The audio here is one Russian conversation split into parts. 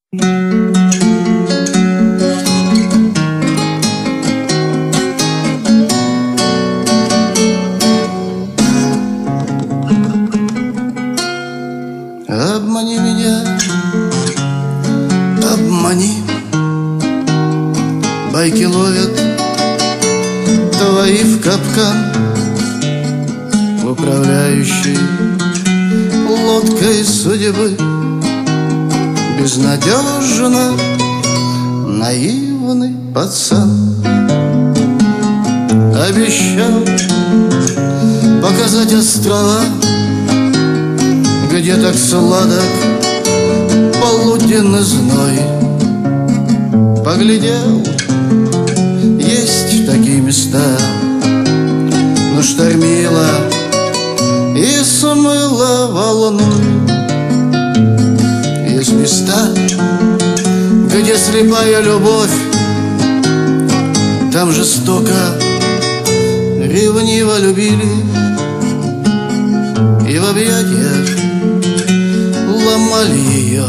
Обмани меня, обмани. Байки ловят твои в капкан. Управляющий лодкой судьбы безнадежно наивный пацан. Обещал показать острова, где так сладок полуденный зной. Поглядел, есть такие места, но штормило и смыло волной. Есть места, где слепая любовь, там жестоко, ревниво любили и в объятиях ломали ее.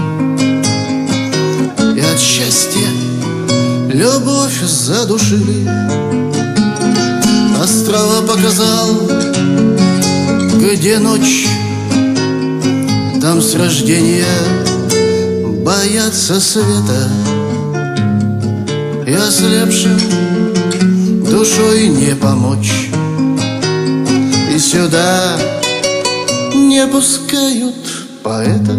И от счастья любовь задушили. Острова показал, где ночь, там с рождения боятся света. И ослепшим душой не помочь. И сюда не пускают поэта,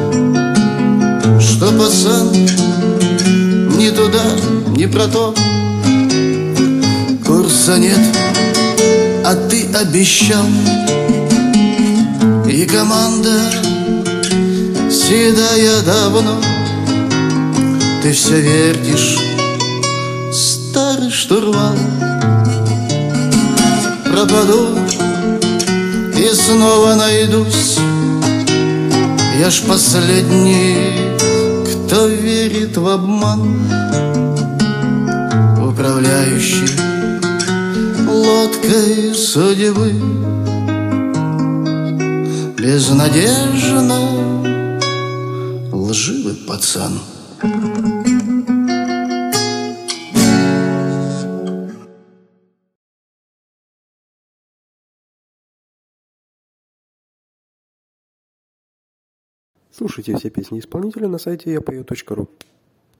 что пацан ни туда, ни про то. Курса нет, а ты обещал. И команда седая давно. Ты все вертишь старый штурвал. Пропаду и снова найдусь. Я ж последний, кто верит в обман. Управляющий лодкой судьбы безнадежно лживый пацан. Слушайте все песни исполнителя на сайте yapою.ru.